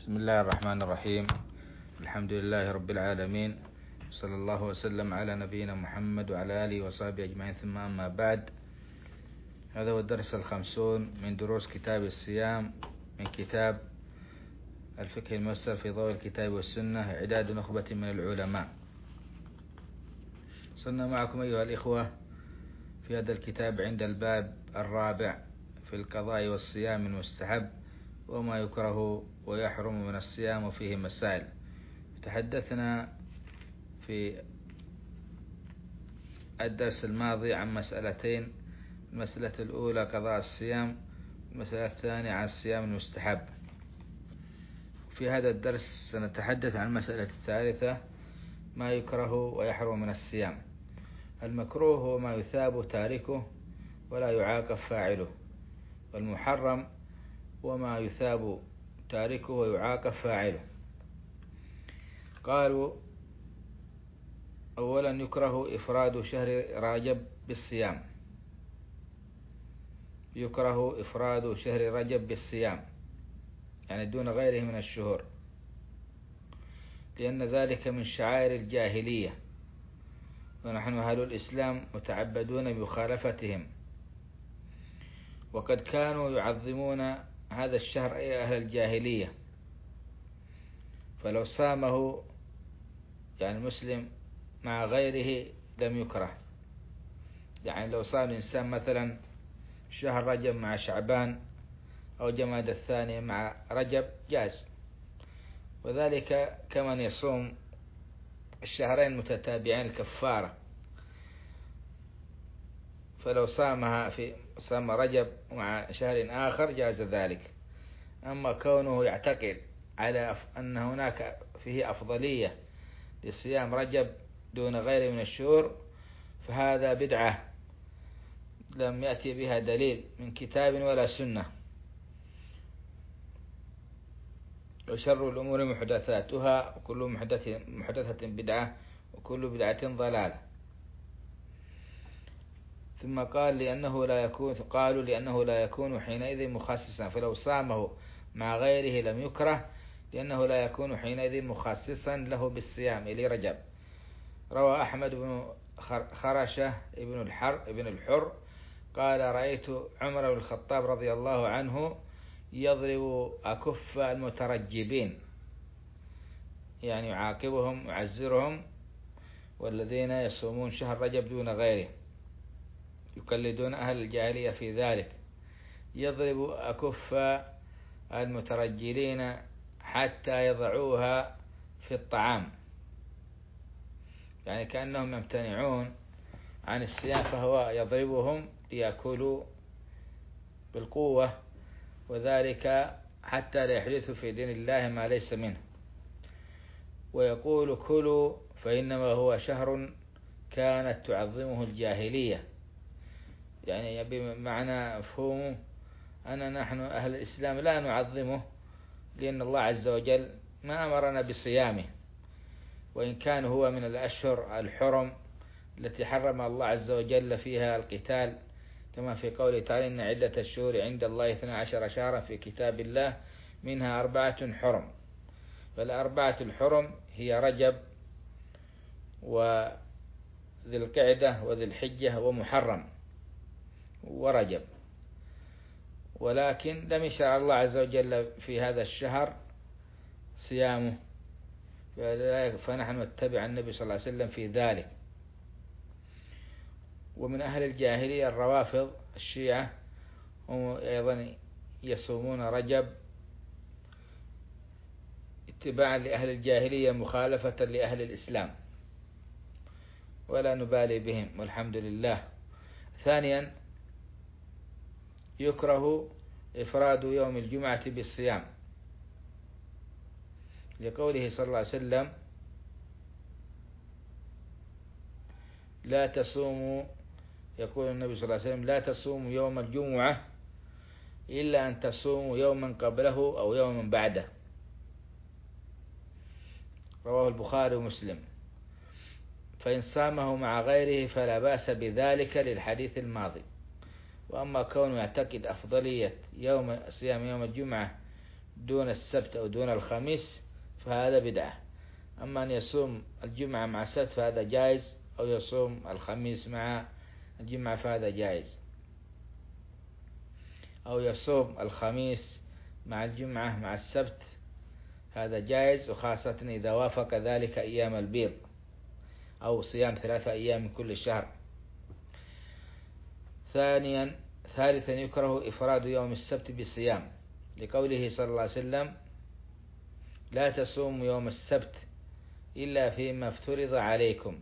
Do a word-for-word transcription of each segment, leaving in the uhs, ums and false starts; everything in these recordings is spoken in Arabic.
بسم الله الرحمن الرحيم. الحمد لله رب العالمين، صلى الله وسلم على نبينا محمد وعلى آله وصحبه أجمعين، ثم أما بعد. هذا هو الدرس الخمسون من دروس كتاب الصيام من كتاب الفقه الميسر في ضوء الكتاب والسنة، إعداد نخبة من العلماء. صرنا معكم أيها الإخوة في هذا الكتاب عند الباب الرابع في القضاء والصيام المستحب وما يكره ويحرم من الصيام، وفيه مسائل. تحدثنا في الدرس الماضي عن مسألتين: المسألة الأولى قضاء الصيام، المسألة الثانية عن الصيام المستحب. في هذا الدرس سنتحدث عن المسألة الثالثة: ما يكره ويحرم من الصيام. المكروه هو ما يثاب تاركه ولا يعاقب فاعله، والمحرم وما يثاب تاركه ويعاقب فاعله. قالوا: أولا يكره إفراد شهر رجب بالصيام، يكره إفراد شهر رجب بالصيام، يعني دون غيره من الشهور، لأن ذلك من شعائر الجاهلية، ونحن أهل الإسلام متعبدون بمخالفتهم، وقد كانوا يعظمون هذا الشهر أي أهل الجاهلية، فلو صامه يعني مسلم مع غيره لم يكره. يعني لو صام الإنسان مثلا شهر رجب مع شعبان أو جماد الثاني مع رجب جاز، وذلك كمن يصوم الشهرين متتابعين الكفارة، فلو صامها في صام رجب مع شهر آخر جاز ذلك. أما كونه يعتقد على أن هناك فيه أفضلية لصيام رجب دون غيره من الشهور فهذا بدعة لم يأتي بها دليل من كتاب ولا سنة. وشر الأمور محدثاتها، وكل محدثة محدثة بدعة، وكل بدعة ضلالة. ثم قال: لأنه لا يكون قالوا لأنه لا يكون حينئذ مخصصا، فلو صامه مع غيره لم يكره، لأنه لا يكون حينئذ مخصصا له بالصيام لرجب. روى أحمد بن خرشة ابن الحر ابن الحر قال: رأيت عمر بن الخطاب رضي الله عنه يضرب أكف المترجبين، يعني يعاقبهم ويعزرهم، والذين يصومون شهر رجب دون غيره، يقلدون أهل الجاهلية في ذلك. يضرب أكف المترجلين حتى يضعوها في الطعام، يعني كأنهم يمتنعون عن الصيام، فهو يضربهم ليأكلوا بالقوة، وذلك حتى لا يحدثوا في دين الله ما ليس منه. ويقول: كلوا فإنما هو شهر كانت تعظمه الجاهلية، يعني بمعنى مفهومه أن نحن أهل الإسلام لا نعظمه، لأن الله عز وجل ما أمرنا بصيامه، وإن كان هو من الأشهر الحرم التي حرم الله عز وجل فيها القتال، كما في قوله تعالى: إن عدة الشهور عند الله اثنا عشر شهرا في كتاب الله منها أربعة حرم. فالأربعة الحرم هي رجب وذي القعدة وذي الحجة ومحرم ورجب، ولكن لم يشرع الله عز وجل في هذا الشهر صيامه، فنحن نتبع النبي صلى الله عليه وسلم في ذلك. ومن أهل الجاهلية الروافض الشيعة، هم أيضا يصومون رجب اتباعا لأهل الجاهلية مخالفة لأهل الإسلام، ولا نبالي بهم والحمد لله. ثانيا يكره إفراد يوم الجمعة بالصيام، لقوله صلى الله عليه وسلم: لا تصوموا، يقول النبي صلى الله عليه وسلم: لا تصوموا يوم الجمعة إلا أن تصوموا يوما قبله أو يوما بعده. رواه البخاري ومسلم. فإن صامه مع غيره فلا بأس بذلك للحديث الماضي. وأما كونه يعتقد أفضلية يوم صيام يوم الجمعة دون السبت أو دون الخميس فهذا بدعة. أما أن يصوم الجمعة مع السبت فهذا جائز، أو يصوم الخميس مع الجمعة فهذا جائز، أو يصوم الخميس مع الجمعة مع السبت هذا جائز، وخاصة إذا وافق ذلك أيام البيض أو صيام ثلاثة أيام من كل شهر. ثانيا ثالثا يكره إفراد يوم السبت بالصيام، لقوله صلى الله عليه وسلم: لا تصوموا يوم السبت إلا فيما افترض عليكم.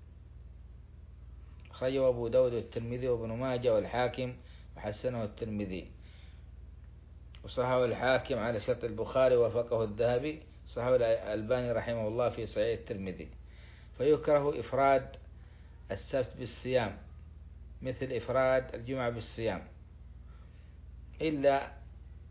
أخرجه أبو داود والترمذي وابن ماجه والحاكم وحسنه الترمذي، وصححه الحاكم على شرط البخاري ووافقه الذهبي، صححه الألباني رحمه الله في صحيح الترمذي. فيكره إفراد السبت بالصيام مثل إفراد الجمعة بالصيام، إلا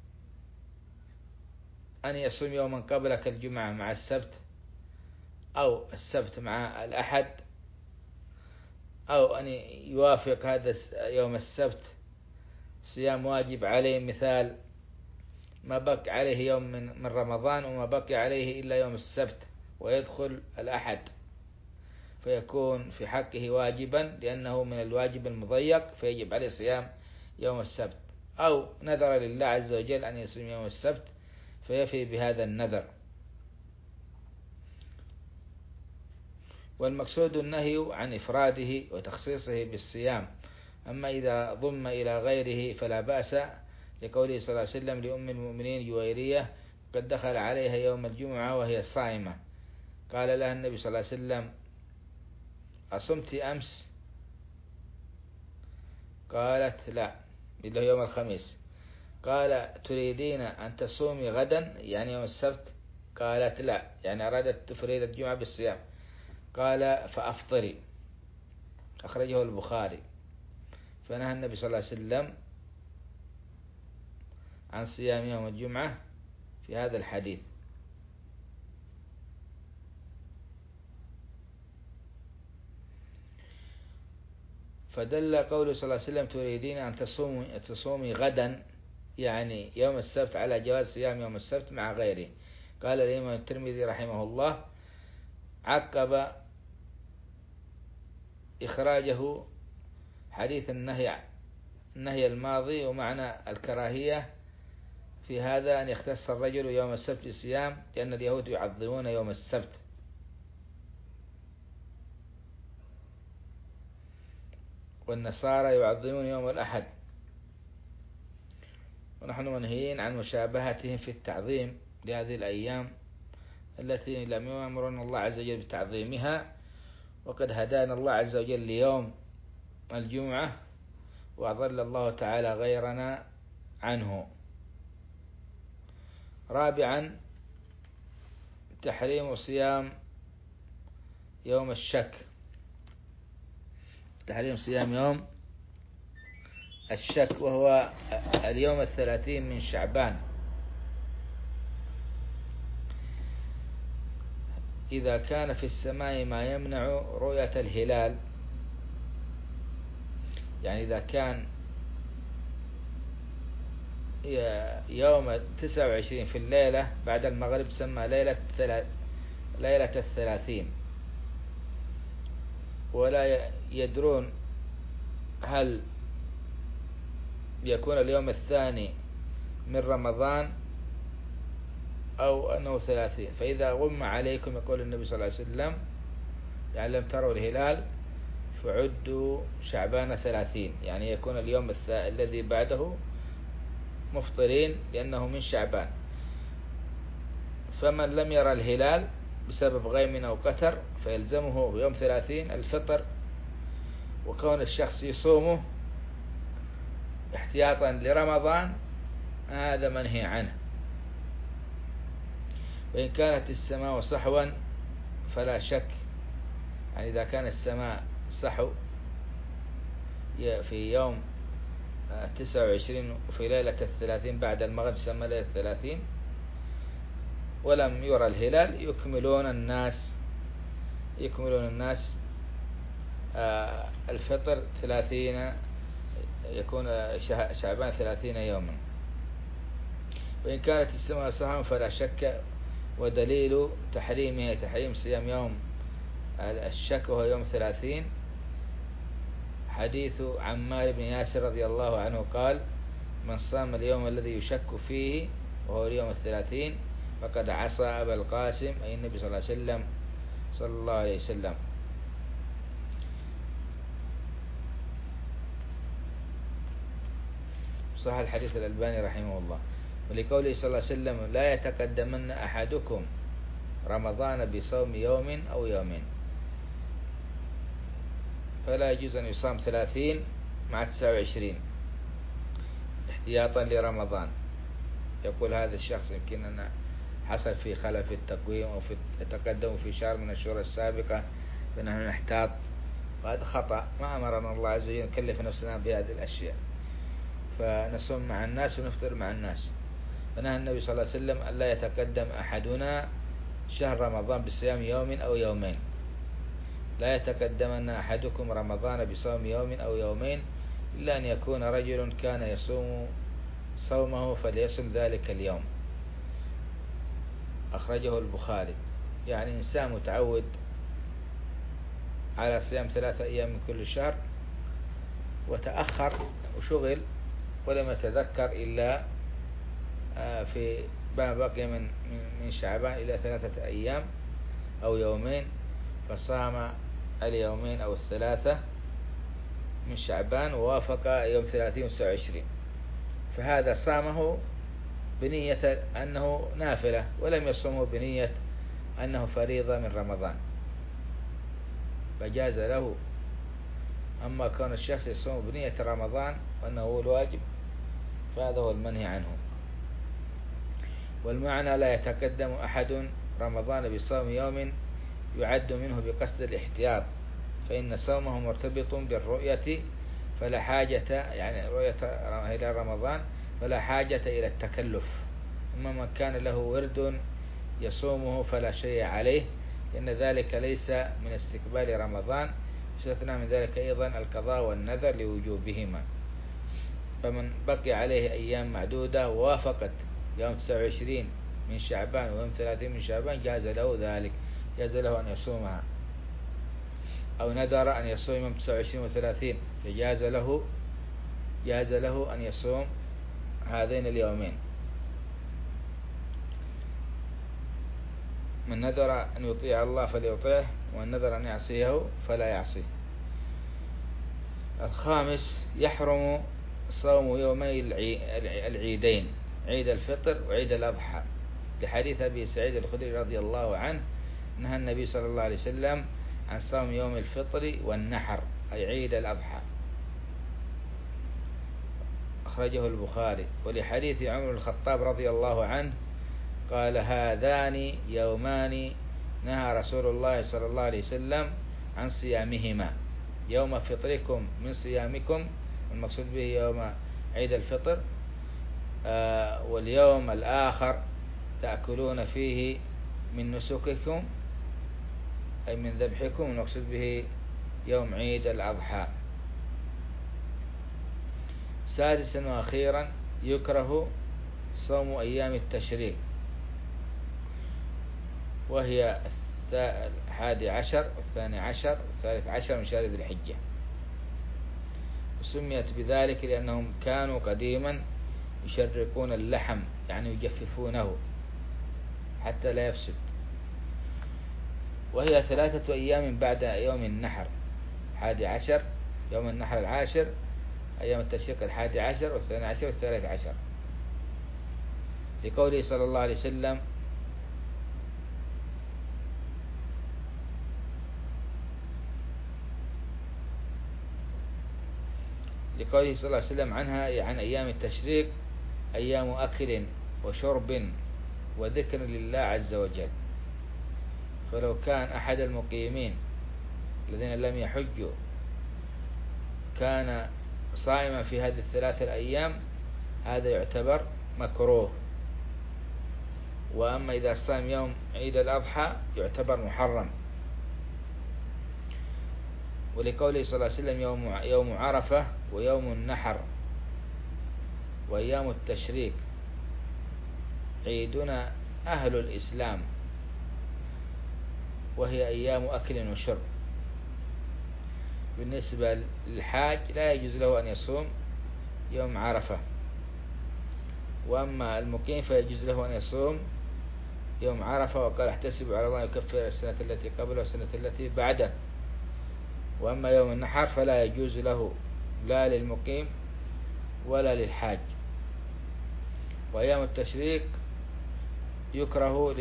أن يصوم يوما قبلك الجمعة مع السبت، أو السبت مع الأحد، أو أن يوافق هذا يوم السبت صيام واجب عليه، مثال ما بقي عليه يوم من رمضان وما بقي عليه إلا يوم السبت ويدخل الأحد، فيكون في حقه واجبا لأنه من الواجب المضيق فيجب عليه صيام يوم السبت، أو نذر لله عز وجل أن يصوم يوم السبت فيفي بهذا النذر. والمقصود النهي عن إفراده وتخصيصه بالصيام. أما إذا ضم إلى غيره فلا بأس، لقوله صلى الله عليه وسلم لأم المؤمنين جويرية: قد دخل عليها يوم الجمعة وهي صائمة، قال لها النبي صلى الله عليه وسلم: أصمت أمس؟ قالت: لا، إلا يوم الخميس. قال: تريدين أن تصومي غدا يعني يوم السبت؟ قالت: لا، يعني أرادت تفريد الجمعة بالصيام. قال: فأفطري. أخرجه البخاري. فنهى النبي صلى الله عليه وسلم عن صيام يوم الجمعة في هذا الحديث. فدل قوله صلى الله عليه وسلم: تريدين أن تصومي, تصومي غدا يعني يوم السبت على جواز صيام يوم السبت مع غيره. قال الإمام الترمذي رحمه الله: عقب إخراجه حديث النهي النهي الماضي، ومعنى الكراهية في هذا أن يختص الرجل يوم السبت بالصيام، لأن اليهود يعظمون يوم السبت، والنصارى يعظمون يوم الأحد، ونحن منهيين عن مشابهتهم في التعظيم لهذه الأيام التي لم يأمرنا الله عز وجل بتعظيمها، وقد هدانا الله عز وجل ليوم الجمعة وأضل الله تعالى غيرنا عنه. رابعا تحريم صيام يوم الشك، تحريم صيام يوم الشك وهو اليوم الثلاثين من شعبان، إذا كان في السماء ما يمنع رؤية الهلال، يعني إذا كان يوم تسعة وعشرين في الليلة بعد المغرب تسمى ليلة ليلة الثلاثين، ولا يدرون هل يكون اليوم الثاني من رمضان أو أنه ثلاثين، فإذا غم عليكم يقول النبي صلى الله عليه وسلم يعني لم تروا الهلال فعدوا شعبان ثلاثين، يعني يكون اليوم الذي بعده مفطرين لأنه من شعبان. فمن لم يرى الهلال بسبب غيم أو قتر فيلزمه يوم ثلاثين الفطر، وكون الشخص يصومه احتياطا لرمضان هذا منهي عنه. وإن كانت السماء صحوا فلا شك، يعني إذا كان السماء صحو في يوم تسعة وعشرين وفي ليلة الثلاثين بعد المغرب تسمى ليلة الثلاثين ولم يرى الهلال يكملون الناس يكملون الناس الفطر ثلاثين، يكون شعبان ثلاثين يوما. وإن كانت السماء سهوا فلا شك، ودليل تحريمه تحريم صيام يوم الشك وهو يوم ثلاثين حديث عمار بن ياسر رضي الله عنه قال: من صام اليوم الذي يشك فيه وهو اليوم الثلاثين فقد عصى أبا القاسم، أي النبي صلى الله عليه وسلم صلى الله عليه وسلم. صح الحديث الألباني رحمه الله. ولقوله صلى الله عليه وسلم: لا يتقدمن أحدكم رمضان بصوم يوم أو يومين، فلا يجوز أن يصام ثلاثين مع تسعة وعشرين احتياطا لرمضان. يقول هذا الشخص يمكن أن حصل في خلل في التقويم أو في التقدم في شهر من الشهور السابقة فنحن نحتاط، وهذا خطأ. ما أمرنا الله عز وجل نكلف نفسنا بهذه الأشياء، فنصوم مع الناس ونفطر مع الناس. فنهى النبي صلى الله عليه وسلم أن لا يتقدم أحدنا شهر رمضان بصيام يوم أو يومين. لا يتقدمن أحدكم رمضان بصوم يوم أو يومين إلا أن يكون رجل كان يصوم صومه فليصم ذلك اليوم. أخرجه البخاري. يعني إنسان متعود على صيام ثلاثة أيام من كل شهر وتأخر وشغل ولم يتذكر إلا في ما بقي من من شعبان إلى ثلاثة أيام أو يومين، فصام اليومين أو الثلاثة من شعبان ووافق يوم ثلاثين وتسعة وعشرين، فهذا صامه بنية أنه نافلة ولم يصومه بنية أنه فريضة من رمضان، فجاز له. أما كون الشخص يصوم بنية رمضان وأنه هو الواجب فهذا هو المنهي عنه. والمعنى: لا يتقدم أحد رمضان بصوم يوم يعد منه بقصد الاحتياط، فإن صومه مرتبط بالرؤية فلا حاجة، يعني رؤية إلى رمضان فلا حاجة إلى التكلف. أما من كان له ورد يصومه فلا شيء عليه، إن ذلك ليس من استقبال رمضان. استثنى من ذلك أيضا القضاء والنذر لوجوبهما. فمن بقي عليه أيام معدودة ووافقت يوم تسعة وعشرين من شعبان ويوم ثلاثين من شعبان جاز له ذلك، جاز له أن يصومها، أو نذر أن يصوم يوم تسعة وعشرين وثلاثين فجاز له جاز له أن يصوم هذين اليومين. من نذر أن يطيع الله فليطيعه، ومن نذر أن يعصيه فلا يعصيه. الخامس: يحرم صوم يومي العيدين، عيد الفطر وعيد الأضحى، لحديث أبي سعيد الخدري رضي الله عنه نهى النبي صلى الله عليه وسلم عن صوم يوم الفطر والنحر، أي عيد الأضحى. أخرجه البخاري. ولحديث عمر الخطاب رضي الله عنه قال: هذان يومان نهى رسول الله صلى الله عليه وسلم عن صيامهما، يوم فطركم من صيامكم، المقصود به يوم عيد الفطر، آه واليوم الآخر تأكلون فيه من نسككم أي من ذبحكم، المقصود به يوم عيد الأضحى. سادسا وأخيرا: يكره صوم أيام التشريق، وهي الحادي عشر والثاني عشر والثالث عشر من شهر ذي الحجة، وسميت بذلك لأنهم كانوا قديما يشرقون اللحم، يعني يجففونه حتى لا يفسد. وهي ثلاثة أيام بعد يوم النحر، الحادي عشر يوم النحر العاشر، أيام التشريق الحادي عشر والثاني عشر والثالث عشر، لقوله صلى الله عليه وسلم: لقوله صلى الله عليه وسلم عنها عن أيام التشريق: أيام أكل وشرب وذكر لله عز وجل. فلو كان أحد المقيمين الذين لم يحجوا كان صائما في هذه الثلاثة الأيام هذا يعتبر مكروه، وأما إذا صام يوم عيد الأضحى يعتبر محرم. ولقوله صلى الله عليه وسلم: يوم يوم عرفة ويوم النحر وأيام التشريق عيدنا أهل الإسلام، وهي أيام أكل وشرب. بالنسبة للحاج لا يجوز له أن يصوم يوم عرفة، وأما المقيم فيجوز له أن يصوم يوم عرفة، وقال احتسب على الله يكفر السنة التي قبله والسنة التي بعده. وأما يوم النحر فلا يجوز له لا للمقيم ولا للحاج. وأيام التشريق يكره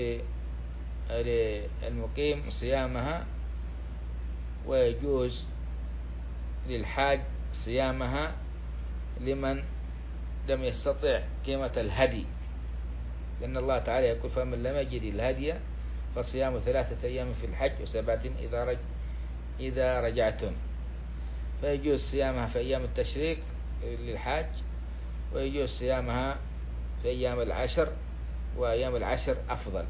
للمقيم صيامها، ويجوز للحاج صيامها لمن لم يستطع قيمة الهدي، لأن الله تعالى يقول فمن لم يجد الهدي فصيام ثلاثة أيام في الحج وسبعة إذا رج إذا رجعتم. فيجوز صيامها في أيام التشريق للحاج، ويجوز صيامها في أيام العشر، وأيام العشر أفضل.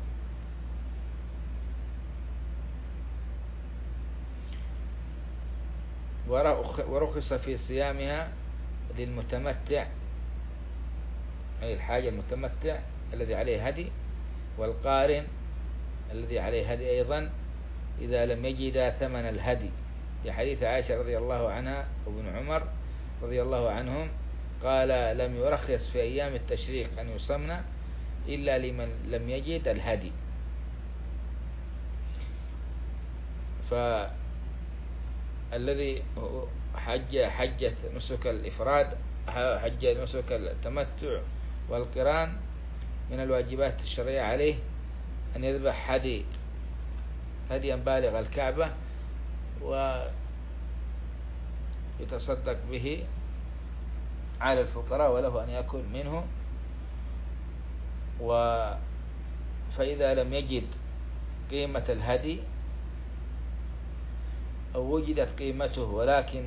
ورخص في صيامها للمتمتع، أي الحاج المتمتع الذي عليه هدي، والقارن الذي عليه هدي أيضا، إذا لم يجد ثمن الهدي، لحديث عائشة رضي الله عنها وابن عمر رضي الله عنهم قال لم يرخص في أيام التشريق أن يصمن إلا لمن لم يجد الهدي. فالذي حج حجة نسك الإفراد، حج نسك التمتع والقران، من الواجبات الشرعية عليه أن يذبح هدي هديا بالغ الكعبة ويتصدق به على الفقراء، وله أن يأكل منه. و فإذا لم يجد قيمة الهدي أو وجدت قيمته ولكن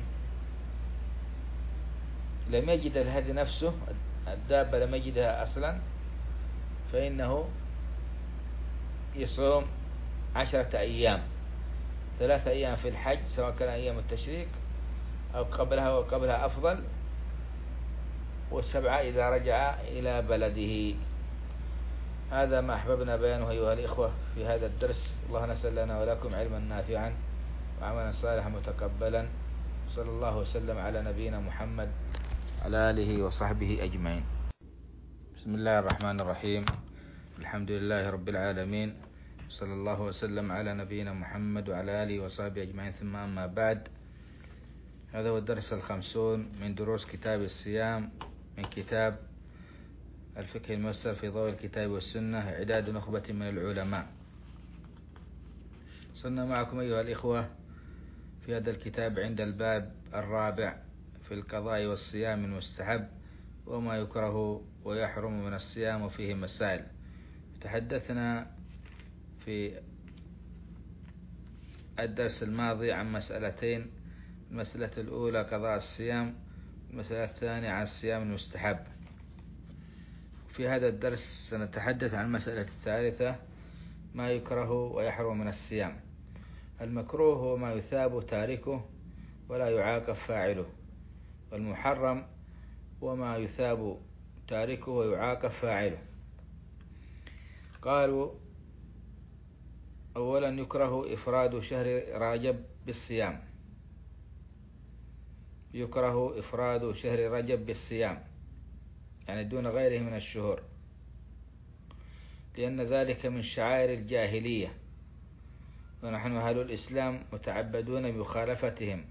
لم يجد الهدي نفسه، الدابة لم يجدها أصلا، فإنه يصوم عشرة أيام، ثلاثة أيام في الحج سواء كان أيام التشريق أو قبلها وقبلها أفضل، والسبعة إذا رجع إلى بلده. هذا ما أحببنا بيانه أيها الإخوة في هذا الدرس. الله نسأل لنا ولكم علما نافعا وعملا صالحا متقبلا. صلى الله وسلم على نبينا محمد على آله وصحبه أجمعين. بسم الله الرحمن الرحيم. الحمد لله رب العالمين، صلى الله وسلم على نبينا محمد وعلى آله وصحبه أجمعين. ثم أما بعد، هذا هو الدرس الخمسون من دروس كتاب الصيام من كتاب الفقه الميسر في ضوء الكتاب والسنة، إعداد نخبة من العلماء. صرنا معكم أيها الإخوة في هذا الكتاب عند الباب الرابع في القضاء والصيام المستحب وما يكره ويحرم من الصيام، وفيه مسائل. تحدثنا في الدرس الماضي عن مسألتين: المسألة الأولى قضاء الصيام، المسألة الثانية عن الصيام المستحب. في هذا الدرس سنتحدث عن المسألة الثالثة، ما يكره ويحرم من الصيام. المكروه هو ما يثاب تاركه ولا يعاقب فاعله، والمحرم وما يثاب تاركه ويعاقب فاعله. قالوا: أولا يكره إفراد شهر رجب بالصيام، يكره إفراد شهر رجب بالصيام، يعني دون غيره من الشهور، لأن ذلك من شعائر الجاهلية، ونحن أهل الإسلام متعبدون بمخالفتهم،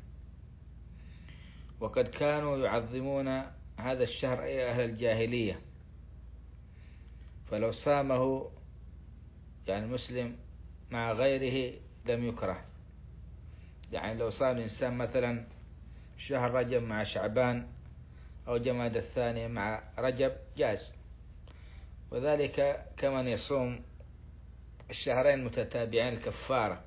وقد كانوا يعظمون هذا الشهر أي أهل الجاهلية، فلو صامه يعني مسلم مع غيره لم يكره. يعني لو صام الإنسان مثلا شهر رجب مع شعبان أو جماد الثاني مع رجب جاز، وذلك كمن يصوم الشهرين متتابعين الكفارة،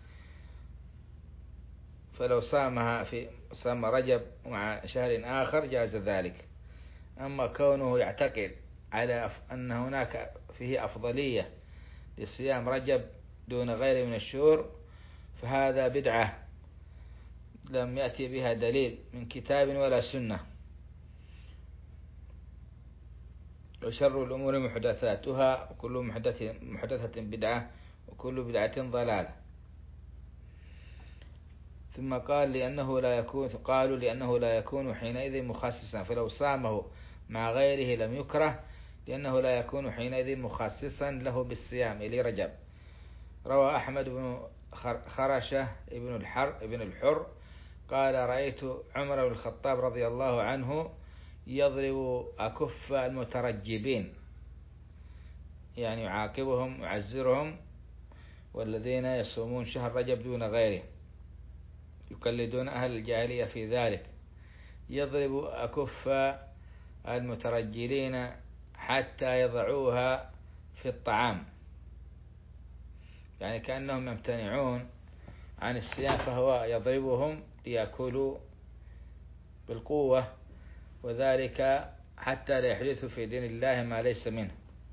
فلو صامها في صام رجب مع شهر آخر جاز ذلك. أما كونه يعتقد على أن هناك فيه أفضلية لصيام رجب دون غيره من الشهور، فهذا بدعة لم يأتي بها دليل من كتاب ولا سنة. وشر الأمور محدثاتها وكل محدثة محدثة بدعة وكل بدعة ضلالة. ثم قال لأنه لا يكون قالوا لأنه لا يكون حينئذ مخصصا، فلو صامه مع غيره لم يكره لأنه لا يكون حينئذ مخصصا له بالصيام لرجب. روى أحمد بن خرشة ابن الحر ابن الحر قال رأيت عمر بن الخطاب رضي الله عنه يضرب أكف المترجبين، يعني يعاقبهم يعزرهم، والذين يصومون شهر رجب دون غيره يقلدون أهل الجاهلية في ذلك، يضرب أكف المترجلين حتى يضعوها في الطعام، يعني كأنهم يمتنعون عن الصيام فهو يضربهم ليأكلوا بالقوة، وذلك حتى لا يحدثوا في دين الله ما ليس منه.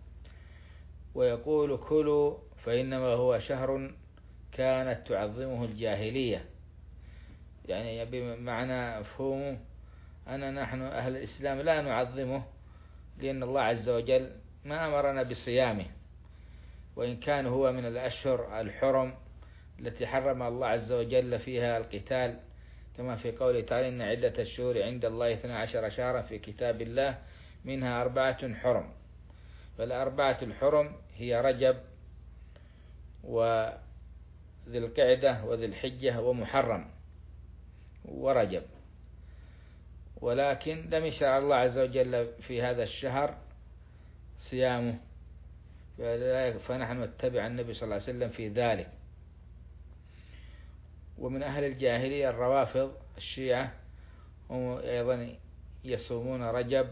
ويقول كلوا فإنما هو شهر كانت تعظمه الجاهلية، يعني بمعنى مفهومه أن نحن أهل الإسلام لا نعظمه لأن الله عز وجل ما أمرنا بصيامه، وإن كان هو من الأشهر الحرم التي حرم الله عز وجل فيها القتال، كما في قوله تعالى إن عدة الشهور عند الله اثنا عشر شهرا في كتاب الله منها أربعة حرم. فالأربعة الحرم هي رجب وذي القعدة وذي الحجة ومحرم ورجب، ولكن لم يشرع الله عز وجل في هذا الشهر صيامه، فنحن نتبع النبي صلى الله عليه وسلم في ذلك. ومن أهل الجاهلية الروافض الشيعة هم أيضا يصومون رجب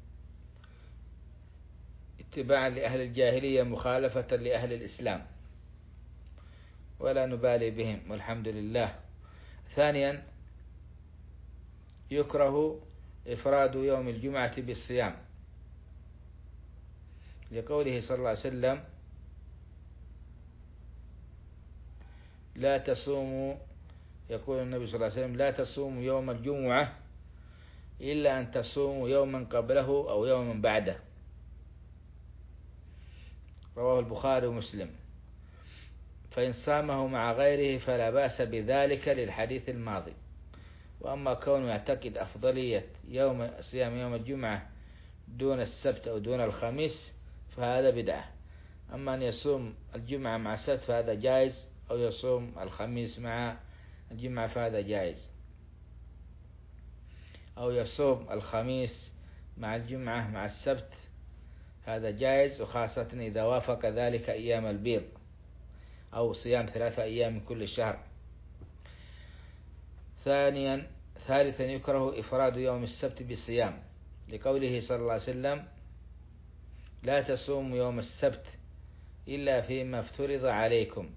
اتباعا لأهل الجاهلية مخالفة لأهل الإسلام، ولا نبالي بهم والحمد لله. ثانيا يكره إفراد يوم الجمعة بالصيام لقوله صلى الله عليه وسلم لا تصوموا، يقول النبي صلى الله عليه وسلم لا تصوموا يوم الجمعة إلا أن تصوموا يوما قبله أو يوما بعده، رواه البخاري ومسلم. فإن صامه مع غيره فلا بأس بذلك للحديث الماضي. وأما كونه يعتقد أفضلية يوم صيام يوم الجمعة دون السبت أو دون الخميس فهذا بدعة. أما أن يصوم الجمعة مع السبت فهذا جائز، أو يصوم الخميس مع الجمعة فهذا جائز، أو يصوم الخميس مع الجمعة مع السبت هذا جائز، وخاصة إذا وافق ذلك أيام البيض أو صيام ثلاثة أيام من كل شهر. ثانيا ثالثا يكره إفراد يوم السبت بالصيام لقوله صلى الله عليه وسلم لا تصوموا يوم السبت إلا فيما افترض عليكم،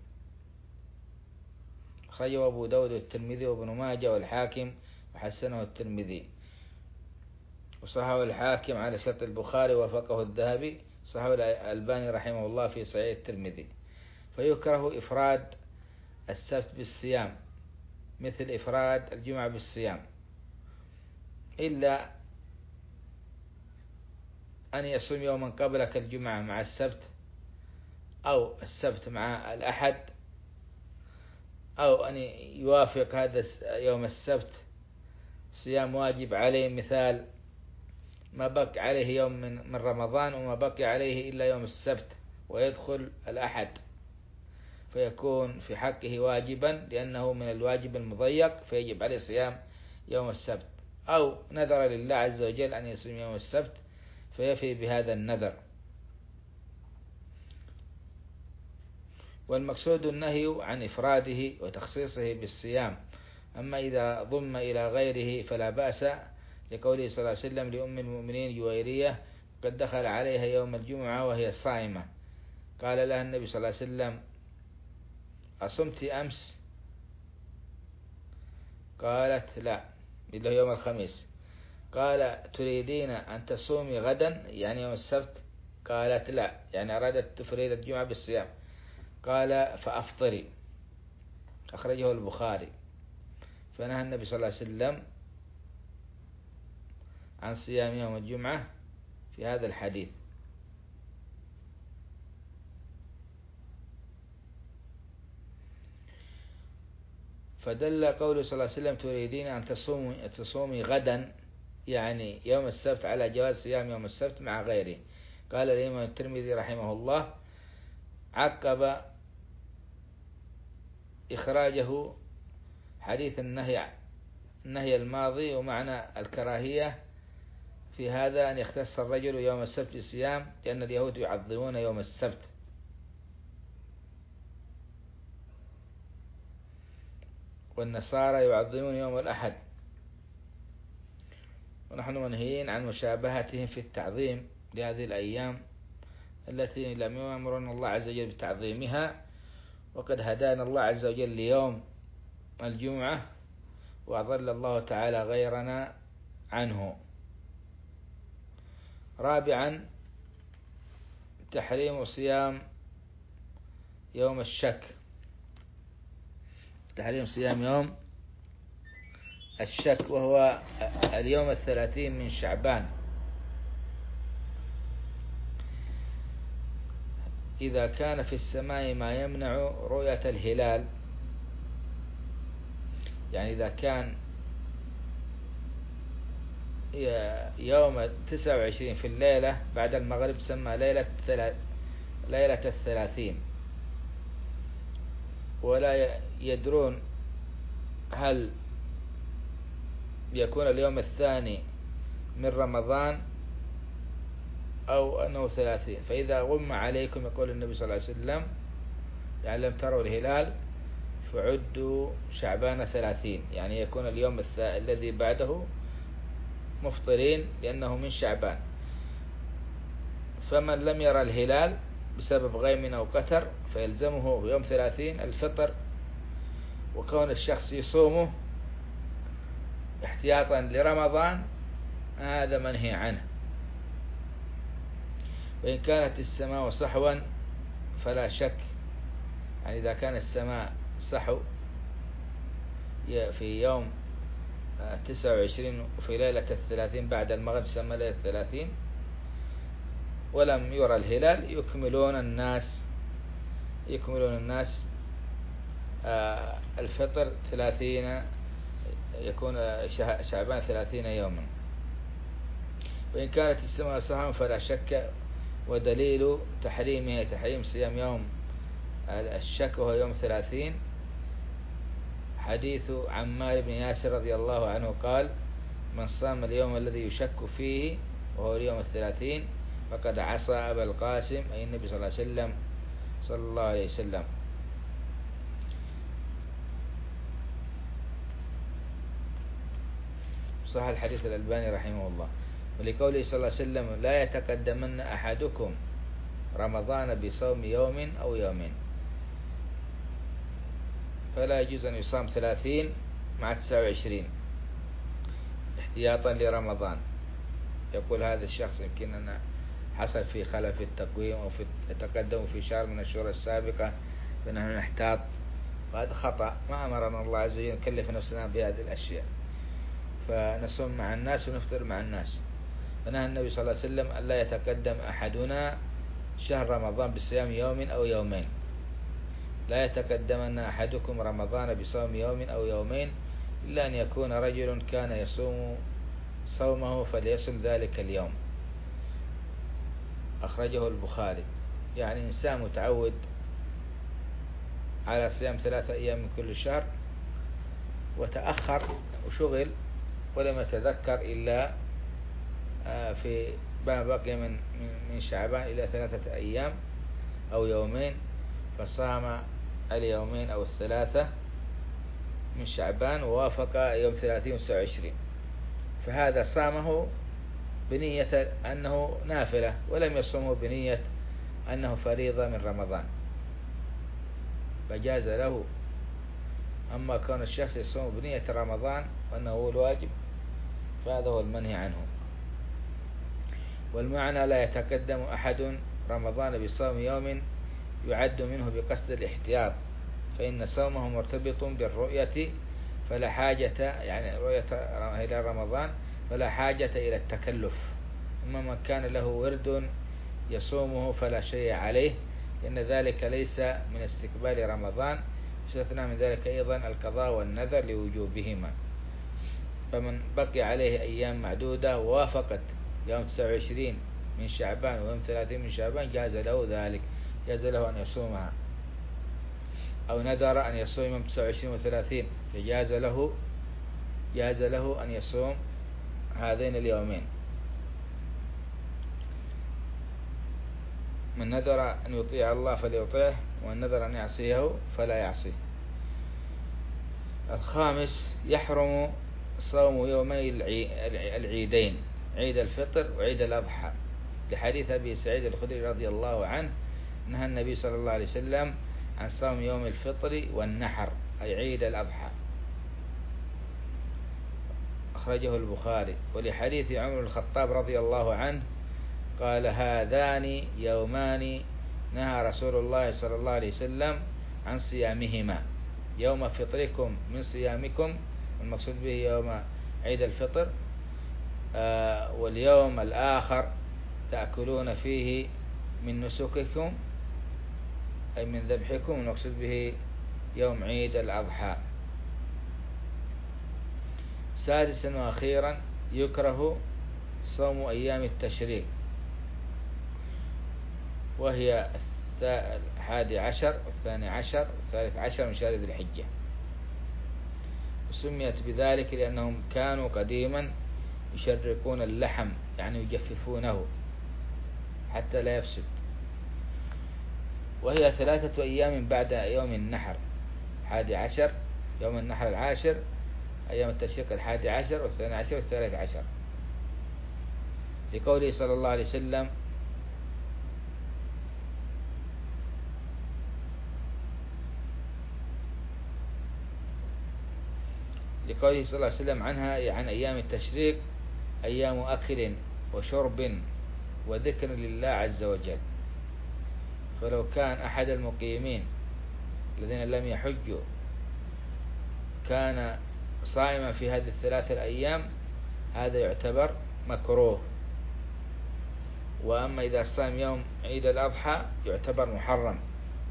أخرجه أبو داود والترمذي وابن ماجه والحاكم وحسنه الترمذي، وصححه الحاكم على شرط البخاري ووافقه الذهبي، صححه الألباني رحمه الله في صحيح الترمذي. فيكره إفراد السبت بالصيام مثل إفراد الجمعة بالصيام، إلا أن يصوم يوما قبلك الجمعة مع السبت، أو السبت مع الأحد، أو أن يوافق هذا يوم السبت صيام واجب عليه، مثال ما بقي عليه يوم من رمضان وما بقي عليه إلا يوم السبت ويدخل الأحد، فيكون في حقه واجبا لأنه من الواجب المضيق فيجب عليه صيام يوم السبت، أو نذر لله عز وجل أن يصوم يوم السبت فيفي بهذا النذر. والمقصود النهي عن إفراده وتخصيصه بالصيام. أما إذا ضم إلى غيره فلا بأس، لقوله صلى الله عليه وسلم لأم المؤمنين جويرية قد دخل عليها يوم الجمعة وهي صائمة، قال لها النبي صلى الله عليه وسلم أصمت أمس؟ قالت لا، اللي هو يوم الخميس. قال تريدين أن تصومي غدا يعني يوم السبت؟ قالت لا، يعني أرادت تفريد الجمعة بالصيام. قال فأفطري، أخرجه البخاري. فنهى النبي صلى الله عليه وسلم عن صيام يوم الجمعة في هذا الحديث. فدل قوله صلى الله عليه وسلم تريدين أن تصومي, تصومي غدا يعني يوم السبت على جواز صيام يوم السبت مع غيره. قال الإمام الترمذي رحمه الله عقب إخراجه حديث النهي النهي الماضي ومعنى الكراهية في هذا أن يختص الرجل يوم السبت بالصيام لأن اليهود يعظمون يوم السبت، والنصارى يعظمون يوم الأحد، ونحن منهيين عن مشابهتهم في التعظيم لهذه الأيام التي لم يأمرنا الله عز وجل بتعظيمها، وقد هدانا الله عز وجل ليوم الجمعة وأضل الله تعالى غيرنا عنه. رابعا تحريم صيام يوم الشك، تحريم صيام يوم الشك وهو اليوم الثلاثين من شعبان إذا كان في السماء ما يمنع رؤية الهلال، يعني إذا كان يوم تسعة وعشرين في الليلة بعد المغرب تسمى ليلة ليلة الثلاثين، ولا يدرون هل يكون اليوم الثاني من رمضان أو أنه ثلاثين، فإذا غم عليكم يقول النبي صلى الله عليه وسلم يعني لم تروا الهلال فعدوا شعبان ثلاثين، يعني يكون اليوم الذي بعده مفطرين لأنه من شعبان. فمن لم يرى الهلال بسبب غيم أو قتر فيلزمه يوم ثلاثين الفطر، وكون الشخص يصومه احتياطا لرمضان هذا منهي عنه. وإن كانت السماء صحوا فلا شك، يعني إذا كان السماء صحو في يوم تسعة وعشرين وفي ليلة الثلاثين بعد المغرب تسمى ليلة الثلاثين ولم يرى الهلال يكملون الناس يكملون الناس الفطر ثلاثين، يكون شعبان ثلاثين يوما. وإن كانت السماء صحوا فلا شك، ودليل تحريمه تحريم صيام يوم الشك وهو يوم ثلاثين حديث عمار بن ياسر رضي الله عنه قال من صام اليوم الذي يشك فيه وهو اليوم الثلاثين فقد عصى أبا القاسم أي النبي صلى الله عليه وسلم صلى الله عليه وسلم. صح الحديث الألباني رحمه الله. ولقوله صلى الله عليه وسلم لا يتقدمن أحدكم رمضان بصوم يوم أو يومين، فلا يجوز أن يصام ثلاثين مع تسعة وعشرين احتياطا لرمضان. يقول هذا الشخص يمكن أن حصل في خلل في التقويم أو في تقدم في شهر من الشهور السابقة فنحن نحتاط، وهذا خطأ. ما أمرنا الله عز وجل نكلف نفسنا بهذه الأشياء، فنصوم مع الناس ونفطر مع الناس. فنهى النبي صلى الله عليه وسلم أن لا يتقدم أحدنا شهر رمضان بصيام يوم أو يومين، لا يتقدمن أحدكم رمضان بصوم يوم أو يومين إلا أن يكون رجل كان يصوم صومه فليصم ذلك اليوم. أخرجه البخاري. يعني إنسان متعود على صيام ثلاثة أيام من كل شهر وتأخر وشغل ولم يتذكر إلا في ما بقي من من شعبان إلى ثلاثة أيام أو يومين، فصام اليومين أو الثلاثة من شعبان ووافق يوم ثلاثين وتسعة وعشرين، فهذا صامه بنية أنه نافلة ولم يصومه بنية أنه فريضة من رمضان فجاز له. أما كون الشخص يصوم بنية رمضان وأنه هو الواجب فهذا هو المنهي عنه. والمعنى لا يتقدم أحد رمضان بصوم يوم يعد منه بقصد الاحتياط، فإن صومه مرتبط بالرؤية فلا حاجة، يعني رؤية هلال رمضان فلا حاجة إلى التكلف. أما من كان له ورد يصومه فلا شيء عليه، لأن ذلك ليس من استقبال رمضان، يستثنى من ذلك أيضا القضاء والنذر لوجوبهما. فمن بقي عليه أيام معدودة ووافقت يوم تسعة وعشرين من شعبان ويوم ثلاثين من شعبان جاز له ذلك، جاز له أن يصومها، أو نذر أن يصوم يوم تسعة وعشرين وثلاثين فجاز له جاز له أن يصوم هذين اليومين. من نذر أن يطيع الله فليطيعه، ومن نذر أن يعصيه فلا يعصيه. الخامس يحرم صوم يومي العيدين، عيد الفطر وعيد الأضحى، لحديث أبي سعيد الخدري رضي الله عنه نهى النبي صلى الله عليه وسلم عن صوم يوم الفطر والنحر أي عيد الأضحى، أخرجه البخاري. ولحديث عمر الخطاب رضي الله عنه قال هذان يومان نهى رسول الله صلى الله عليه وسلم عن صيامهما، يوم فطركم من صيامكم، المقصود به يوم عيد الفطر، آه واليوم الآخر تأكلون فيه من نسككم أي من ذبحكم، المقصود به يوم عيد الأضحى. سادسا وأخيرا يكره صوم أيام التشريق، وهي الحادي عشر والثاني عشر والثالث عشر من شهر ذي الحجة، وسميت بذلك لأنهم كانوا قديما يشرقون اللحم، يعني يجففونه حتى لا يفسد. وهي ثلاثة أيام بعد يوم النحر، الحادي عشر يوم النحر العاشر، أيام التشريق الحادي عشر والثاني عشر والثالث عشر، لقوله صلى الله عليه وسلم لقوله صلى الله عليه وسلم عنها عن أيام التشريق أيام أكل وشرب وذكر لله عز وجل. فلو كان أحد المقيمين الذين لم يحجوا كان صائما في هذه الثلاثة الأيام هذا يعتبر مكروه، وأما إذا صام يوم عيد الأضحى يعتبر محرم.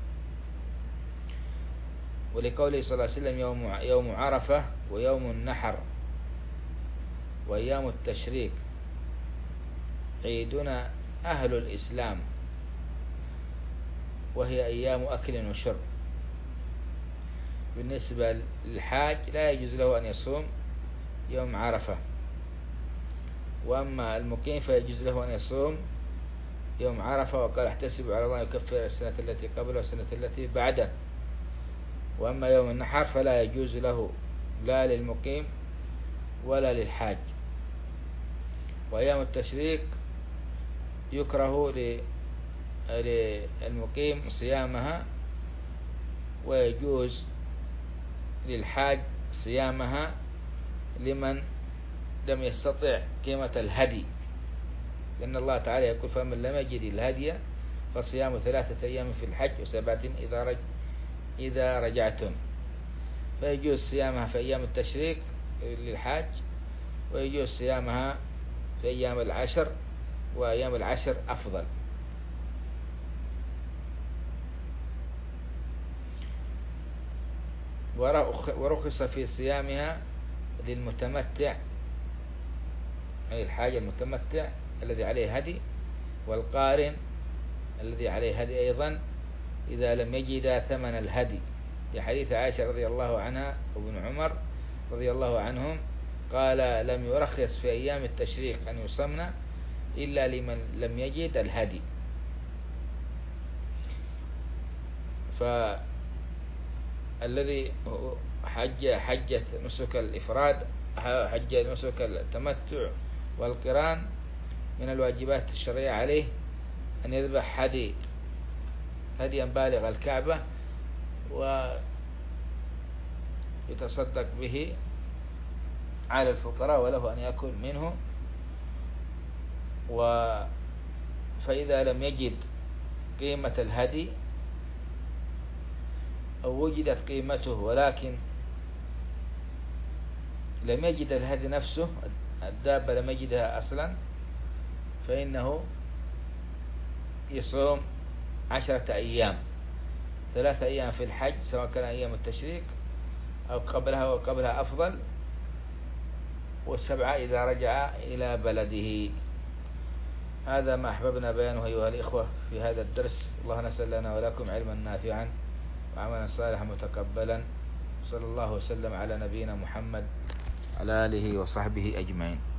ولقوله صلى الله عليه وسلم يوم يوم عرفة ويوم النحر وأيام التشريق عيدنا أهل الإسلام، وهي أيام أكل وشرب. بالنسبة للحاج لا يجوز له أن يصوم يوم عرفة، وأما المقيم فيجوز له أن يصوم يوم عرفة، وقال احتسب على الله يكفر السنة التي قبله والسنة التي بعده. وأما يوم النحر فلا يجوز له لا للمقيم ولا للحاج. وأيام التشريق يكره للمقيم صيامها، ويجوز للحاج صيامها لمن لم يستطع قيمة الهدي، لأن الله تعالى يقول فمن لم يجد الهدي فصيام ثلاثة أيام في الحج وسبعة إذا رج إذا رجعتم. فيجوز صيامها في أيام التشريق للحاج، ويجوز صيامها في أيام العشر، وأيام العشر أفضل. ورخص في صيامها للمتمتع أي الحاج المتمتع الذي عليه هدي، والقارن الذي عليه هدي أيضا إذا لم يجد ثمن الهدي، لحديث عائشة رضي الله عنها وابن عمر رضي الله عنهم قال لم يرخص في أيام التشريق أن يصمن إلا لمن لم يجد الهدي. فالذي حج حجة نسك الإفراد حج نسك التمتع والقران من الواجبات الشرعية عليه أن يذبح هدي هديا بالغ الكعبة ويتصدق به على الفقراء وله أن يأكل منه. و فإذا لم يجد قيمة الهدي أو وجدت قيمته ولكن لم يجد الهدي نفسه، الدابة لم يجدها أصلا، فإنه يصوم عشرة أيام ثلاثة أيام في الحج سواء كان أيام التشريك أو قبلها أو قبلها أفضل، والسبعة إذا رجع إلى بلده. هذا ما أحببنا بيانه أيها الإخوة في هذا الدرس. الله نسأل لنا ولكم علما نافعا وعملا صالحا متقبلا. صلى الله وسلم على نبينا محمد على آله وصحبه أجمعين.